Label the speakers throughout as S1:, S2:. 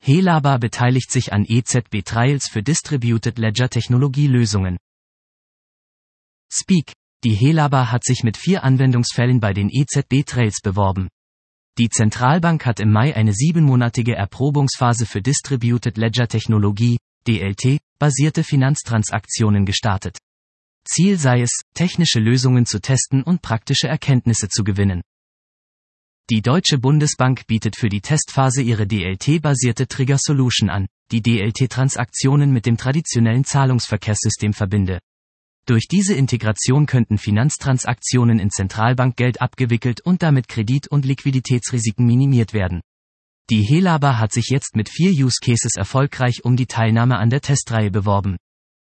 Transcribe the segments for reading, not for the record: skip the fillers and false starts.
S1: Helaba beteiligt sich an EZB-Trials für Distributed Ledger Technologielösungen. Speak. Die Helaba hat sich mit 4 Anwendungsfällen bei den EZB-Trials beworben. Die Zentralbank hat im Mai eine 7-monatige Erprobungsphase für Distributed Ledger Technologie, DLT, basierte Finanztransaktionen gestartet. Ziel sei es, technische Lösungen zu testen und praktische Erkenntnisse zu gewinnen. Die Deutsche Bundesbank bietet für die Testphase ihre DLT-basierte Trigger Solution an, die DLT-Transaktionen mit dem traditionellen Zahlungsverkehrssystem verbinde. Durch diese Integration könnten Finanztransaktionen in Zentralbankgeld abgewickelt und damit Kredit- und Liquiditätsrisiken minimiert werden. Die Helaba hat sich jetzt mit 4 Use Cases erfolgreich um die Teilnahme an der Testreihe beworben.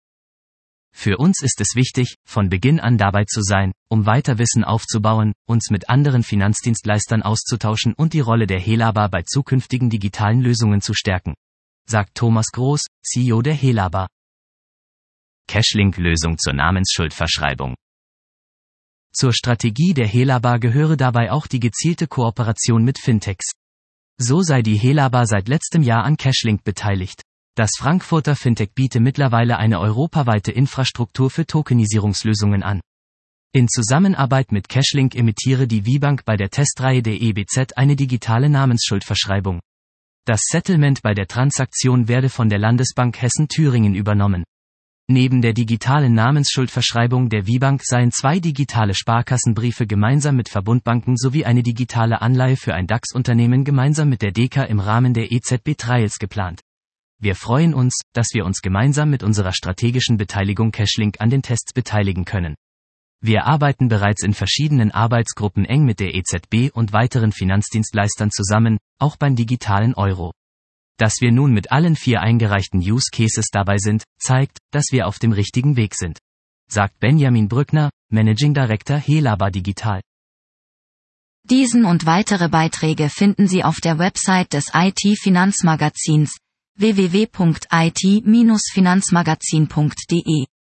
S1: Für uns ist es wichtig, von Beginn an dabei zu sein, um weiter Wissen aufzubauen, uns mit anderen Finanzdienstleistern auszutauschen und die Rolle der Helaba bei zukünftigen digitalen Lösungen zu stärken, sagt Thomas Groß, CEO der Helaba. Cashlink-Lösung zur Namensschuldverschreibung. Zur Strategie der Helaba gehöre dabei auch die gezielte Kooperation mit Fintechs. So sei die Helaba seit letztem Jahr an Cashlink beteiligt. Das Frankfurter Fintech biete mittlerweile eine europaweite Infrastruktur für Tokenisierungslösungen an. In Zusammenarbeit mit Cashlink emittiere die WIBank bei der Testreihe der EBZ eine digitale Namensschuldverschreibung. Das Settlement bei der Transaktion werde von der Landesbank Hessen-Thüringen übernommen. Neben der digitalen Namensschuldverschreibung der WIBank seien 2 digitale Sparkassenbriefe gemeinsam mit Verbundbanken sowie eine digitale Anleihe für ein DAX-Unternehmen gemeinsam mit der DK im Rahmen der EZB-Trials geplant. Wir freuen uns, dass wir uns gemeinsam mit unserer strategischen Beteiligung Cashlink an den Tests beteiligen können. Wir arbeiten bereits in verschiedenen Arbeitsgruppen eng mit der EZB und weiteren Finanzdienstleistern zusammen, auch beim digitalen Euro. Dass wir nun mit allen 4 eingereichten Use Cases dabei sind, zeigt, dass wir auf dem richtigen Weg sind, sagt Benjamin Brückner, Managing Director Helaba Digital.
S2: Diesen und weitere Beiträge finden Sie auf der Website des IT-Finanzmagazins www.it-finanzmagazin.de